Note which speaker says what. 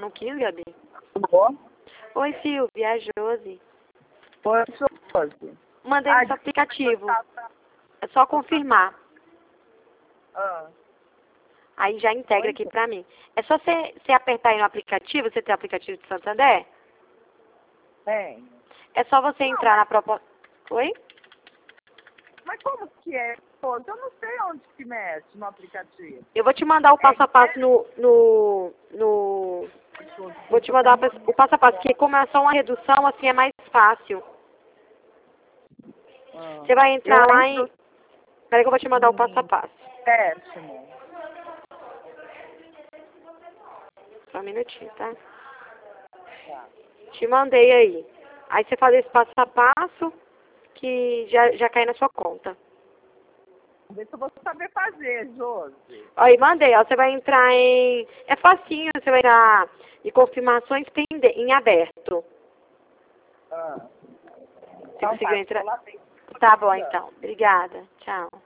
Speaker 1: Não quis, Gabi?
Speaker 2: Bom.
Speaker 1: Oi, Silvia, é a Josi.
Speaker 2: Oi, Josi.
Speaker 1: Mandei no seu aplicativo. É só confirmar. Aí já integra aqui pra mim. É só você apertar aí no aplicativo. Você tem o aplicativo de Santander?
Speaker 2: Tem.
Speaker 1: É só você entrar na proposta... Oi?
Speaker 2: Mas como que é? Pô, eu não sei onde que mexe no aplicativo.
Speaker 1: Eu vou te mandar o passo a passo Vou te mandar o passo a passo, porque como é só uma redução, assim é mais fácil. Você vai entrar lá em... Peraí que eu vou te mandar o passo a passo.
Speaker 2: Péssimo.
Speaker 1: Só um minutinho, tá? Te mandei aí. Aí você faz esse passo a passo, que já cai na sua conta.
Speaker 2: Vamos ver se eu vou saber fazer, Josi.
Speaker 1: Aí, mandei, ó, você vai entrar em... É facinho, você vai entrar em confirmações em aberto. Você conseguiu entrar? Tá bom, então. Obrigada. Tchau.